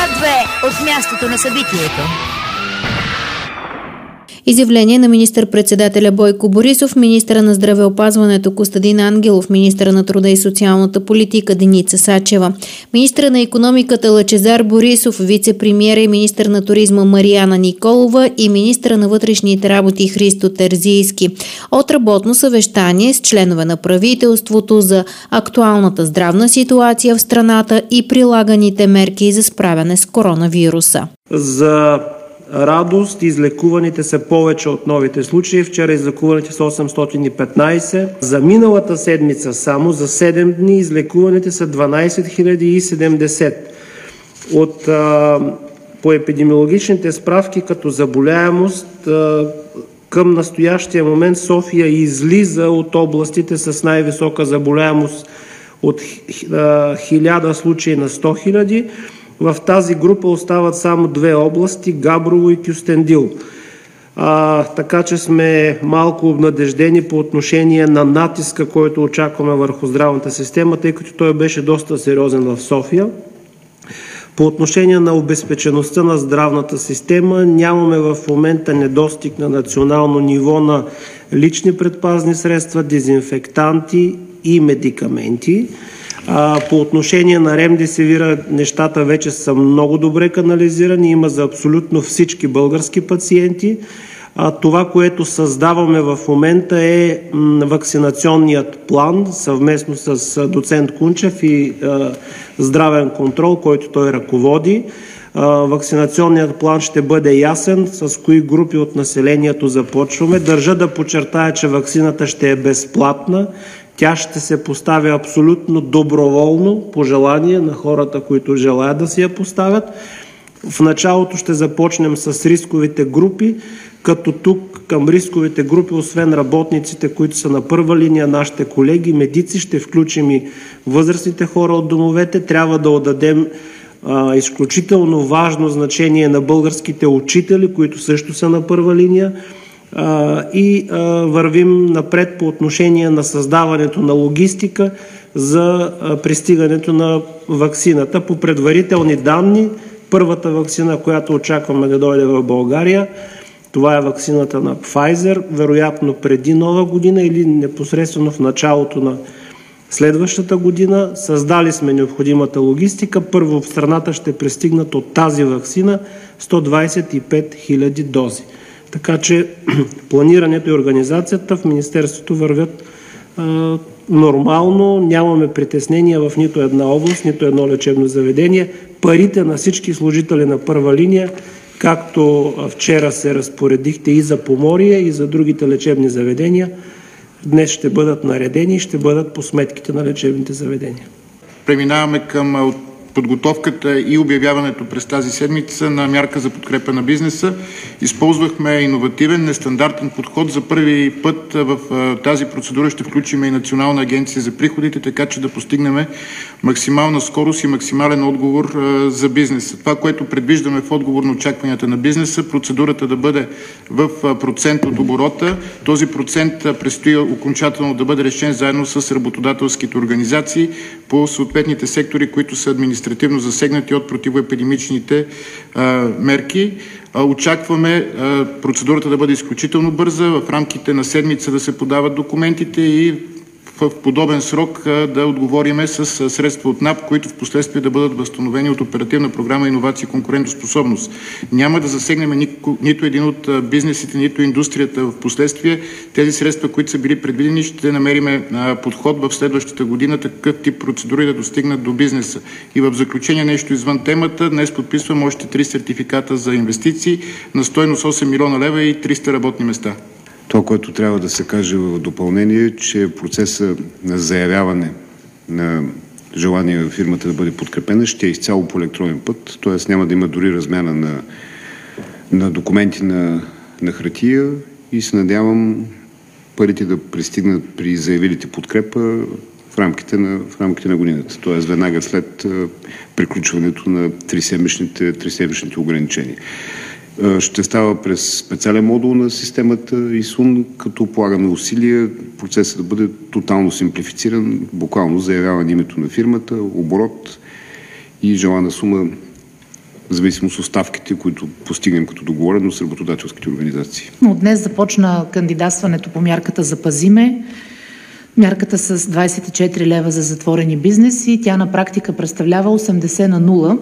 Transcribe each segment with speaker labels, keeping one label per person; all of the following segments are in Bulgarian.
Speaker 1: Град 2 от мястото на събитието.
Speaker 2: Изявление на министър-председателя Бойко Борисов, министъра на здравеопазването Костадин Ангелов, министъра на труда и социалната политика Деница Сачева, министъра на икономиката Лъчезар Борисов, вице-премиера и министър на туризма Марияна Николова и министъра на вътрешните работи Христо Терзийски от работно съвещание с членове на правителството за актуалната здравна ситуация в страната и прилаганите мерки за справяне с коронавируса.
Speaker 3: За радост, излекуваните са повече от новите случаи. Вчера излекуваните са 815. За миналата седмица само за 7 дни излекуваните са 12 070. По епидемиологичните справки като заболяемост към настоящия момент София излиза от областите с най-висока заболяемост от 1000 случаи на 100 000. В тази група остават само 2 области – Габрово и Кюстендил. Така че сме малко обнадеждени по отношение на натиска, който очакваме върху здравната система, тъй като той беше доста сериозен в София. По отношение на обезпечеността на здравната система, нямаме в момента недостиг на национално ниво на лични предпазни средства, дезинфектанти и медикаменти. По отношение на ремдесивира нещата вече са много добре канализирани. Има за абсолютно всички български пациенти. Това, което създаваме в момента е вакцинационният план съвместно с доцент Кунчев и здравен контрол, който той ръководи. Вакцинационният план ще бъде ясен с кои групи от населението започваме. Държа да подчертая, че ваксината ще е безплатна. Тя ще се поставя абсолютно доброволно по желание на хората, които желаят да си я поставят. В началото ще започнем с рисковите групи, като тук към рисковите групи, освен работниците, които са на първа линия, нашите колеги, медици, ще включим и възрастните хора от домовете. Трябва да отдадем изключително важно значение на българските учители, които също са на първа линия. И вървим напред по отношение на създаването на логистика за пристигането на ваксината. По предварителни данни, първата ваксина, която очакваме да дойде в България, това е ваксината на Pfizer, вероятно преди Нова година или непосредствено в началото на следващата година. Създали сме необходимата логистика. Първо в страната ще пристигнат от тази ваксина 125 000 дози. Така че планирането и организацията в Министерството вървят нормално, нямаме притеснения в нито една област, нито едно лечебно заведение. Парите на всички служители на първа линия, както вчера се разпоредихте и за Поморие, и за другите лечебни заведения, днес ще бъдат наредени и ще бъдат по сметките на лечебните заведения.
Speaker 4: Преминаваме към подготовката и обявяването през тази седмица на мярка за подкрепа на бизнеса. Използвахме иновативен, нестандартен подход. За първи път в тази процедура ще включим и Национална агенция за приходите, така че да постигнем максимална скорост и максимален отговор за бизнеса. Това, което предвиждаме в отговор на очакванията на бизнеса, процедурата да бъде в процент от оборота. Този процент предстои окончателно да бъде решен заедно с работодателските организации по съответните сектори, които са административно засегнати от противоепидемичните мерки. Очакваме процедурата да бъде изключително бърза, в рамките на седмица да се подават документите и в подобен срок да отговориме с средства от НАП, които в последствие да бъдат възстановени от Оперативна програма Иновации и конкурентоспособност. Няма да засегнем нито един от бизнесите, нито индустрията в последствие. Тези средства, които са били предвидени, ще намериме подход в следващата година, такъв тип процедури да достигнат до бизнеса. И в заключение нещо извън темата. Днес подписвам още 3 сертификата за инвестиции на стойност 8 милиона лева и 300 работни места.
Speaker 5: Това, което трябва да се каже в допълнение, че процесът на заявяване на желание фирмата да бъде подкрепена ще е изцяло по електронен път, т.е. няма да има дори размяна на документи на хартия и се надявам парите да пристигнат при заявилите подкрепа в рамките на годината, т.е. веднага след приключването на 3-седмичните ограничения. Ще става през специален модул на системата ИСУН, като полагаме усилия процесът да бъде тотално симплифициран, буквално заявяване името на фирмата, оборот и желана сума в зависимост от ставките, които постигнем като договореност с работодателските организации.
Speaker 6: От днес започна кандидатстването по мярката "Запази ме", мярката с 24 лева за затворени бизнеси. Тя на практика представлява 80/0,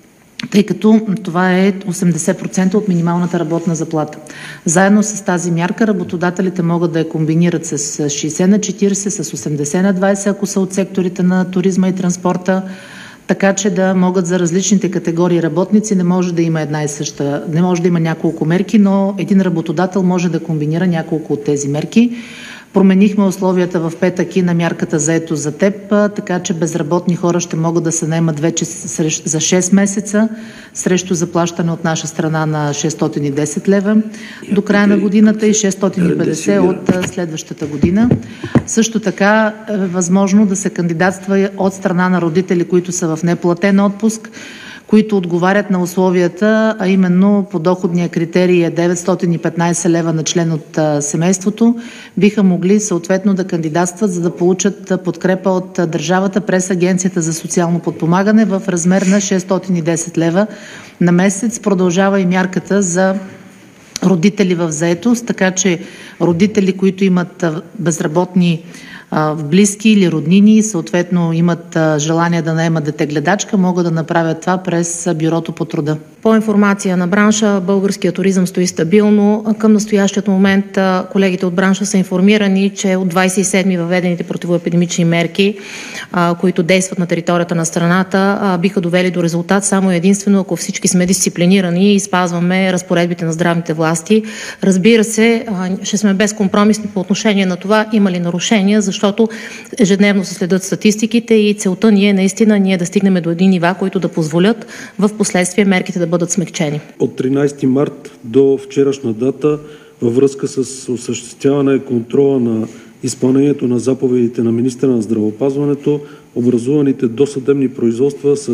Speaker 6: тъй като това е 80% от минималната работна заплата. Заедно с тази мярка работодателите могат да я комбинират с 60/40, с 80/20, ако са от секторите на туризма и транспорта, така че да могат за различните категории работници. Не може да има една и съща, не може да има няколко мерки, но един работодател може да комбинира няколко от тези мерки. Променихме условията в петък и на мярката "Заетост за теб", така че безработни хора ще могат да се наемат вече за 6 месеца срещу заплащане от наша страна на 610 лева до края на годината и 650 от следващата година. Също така е възможно да се кандидатства от страна на родители, които са в неплатен отпуск, които отговарят на условията, а именно подоходния критерий е 915 лева на член от семейството, биха могли съответно да кандидатстват, за да получат подкрепа от държавата през Агенцията за социално подпомагане в размер на 610 лева на месец. Продължава и мярката за родители в заетост, така че родители, които имат безработни близки или роднини и съответно имат желание да наемат детегледачка, могат да направят това през Бюрото по труда.
Speaker 7: По информация на бранша, българският туризъм стои стабилно. Към настоящият момент колегите от бранша са информирани, че от 27 въведените противоепидемични мерки, които действат на територията на страната, биха довели до резултат само единствено, ако всички сме дисциплинирани и спазваме разпоредбите на здравните власти. Разбира се, ще сме безкомпромисни по отношение на това има ли нарушения, защото ежедневно се следят статистиките и целта ни е наистина да стигнем до едни нива, които да позволят в последствие мерките да бъдат смекчени.
Speaker 8: От 13 март до вчерашна дата, във връзка с осъществяване контрола на изпълнението на заповедите на министъра на здравеопазването, образуваните досъдебни производства са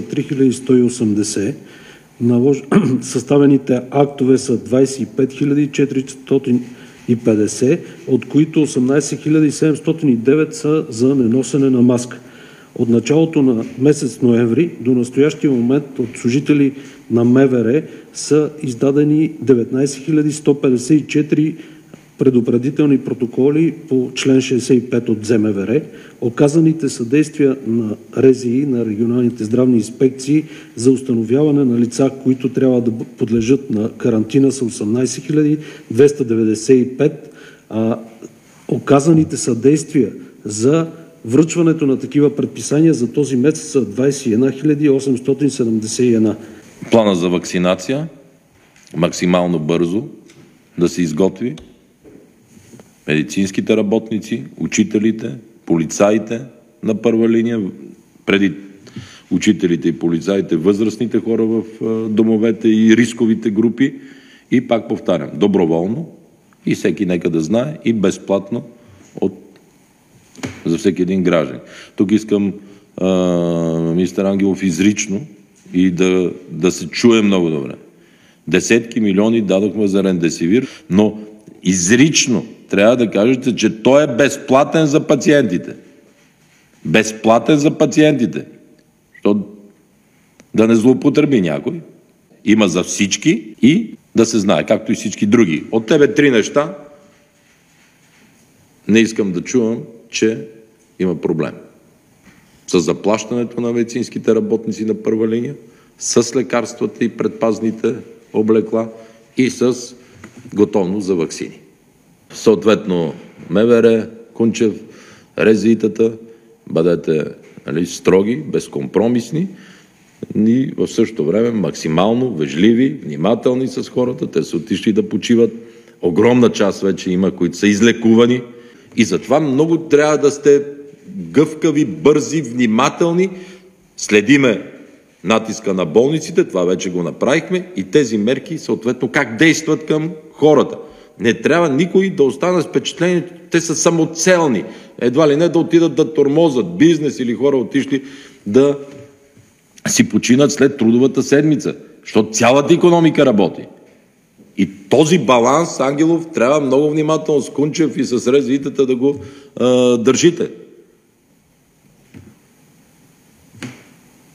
Speaker 8: 3180. Съставените актове са 25 450, от които 18 709 са за неносене на маска. От началото на месец ноември до настоящия момент от служители на МВР са издадени 19 154 предупредителни протоколи по член 65 от ЗМВР. Оказаните съдействия на РЗИ, на регионалните здравни инспекции за установяване на лица, които трябва да подлежат на карантина, са 18 295, а оказаните съдействия за връчването на такива предписания за този месец са 21 871.
Speaker 9: Плана за вакцинация максимално бързо да се изготви. Медицинските работници, учителите, полицаите на първа линия, преди учителите и полицаите, възрастните хора в домовете и рисковите групи. И пак повтарям, доброволно и всеки нека да знае и безплатно за всеки един граждан. Тук искам министър Ангелов изрично и да се чуе много добре. Десетки милиони дадохме за ремдесивир, но изрично трябва да кажете, че той е безплатен за пациентите. Безплатен за пациентите. Защото да не злоупотреби някой. Има за всички и да се знае, както и всички други. От тебе 3 неща не искам да чувам, че има проблем. С заплащането на медицинските работници на първа линия, с лекарствата и предпазните облекла и с готовност за ваксини. Съответно, МВР, Кунчев, РЗИ-тата, бъдете строги, безкомпромисни и в същото време максимално вежливи, внимателни с хората. Те са отишли да почиват. Огромна част вече има, които са излекувани. И затова много трябва да сте гъвкави, бързи, внимателни. Следиме натиска на болниците, това вече го направихме, и тези мерки съответно как действат към хората. Не трябва никой да остане с впечатление, че те са самоцелни. Едва ли не да отидат да тормозат бизнес или хора отишли да си починат след трудовата седмица, защото цялата икономика работи. И този баланс, Ангелов, трябва много внимателно с Кунчев и с РЗИ-тата да го държите.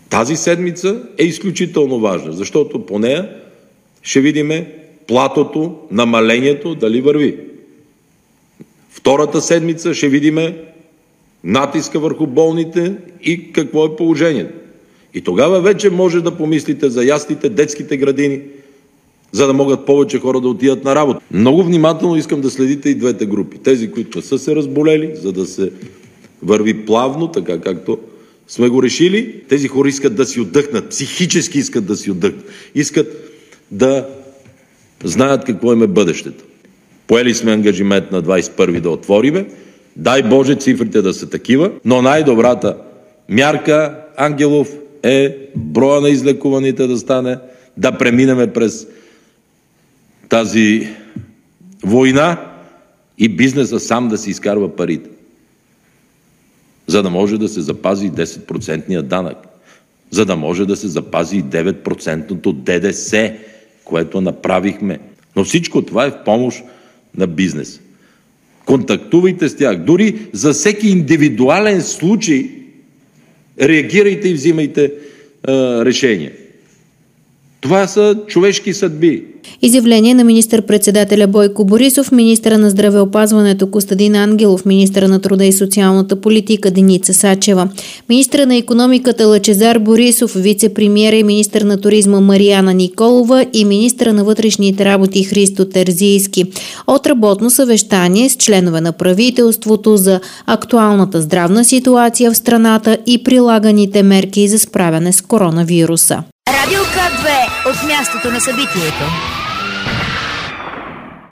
Speaker 9: Тази седмица е изключително важна, защото по нея ще видим платото, намалението, дали върви. Втората седмица ще видим натиска върху болните и какво е положението. И тогава вече може да помислите за яслите, детските градини, за да могат повече хора да отидат на работа. Много внимателно искам да следите и двете групи. Тези, които не са се разболели, за да се върви плавно, така както сме го решили. Тези хора искат да си отдъхнат, психически искат да си отдъхнат. Искат да знаят какво им е бъдещето. Поели сме ангажимент на 21-ви да отвориме. Дай Боже цифрите да са такива, но най-добрата мярка, Ангелов, е броя на излекуваните да стане, да преминеме през тази война и бизнеса сам да си изкарва парите, за да може да се запази 10% данък, за да може да се запази и 9% ДДС, което направихме. Но всичко това е в помощ на бизнес. Контактувайте с тях. Дори за всеки индивидуален случай реагирайте и взимайте решения. Това са човешки съдби.
Speaker 2: Изявление на министър-председателя Бойко Борисов, министъра на здравеопазването Костадин Ангелов, министъра на труда и социалната политика Деница Сачева, министъра на икономиката Лъчезар Борисов, вице-премиера и министър на туризма Марияна Николова и министъра на вътрешните работи Христо Терзийски. От работно съвещание с членове на правителството за актуалната здравна ситуация в страната и прилаганите мерки за справяне с коронавируса.
Speaker 1: Радио К2 от мястото на събитието.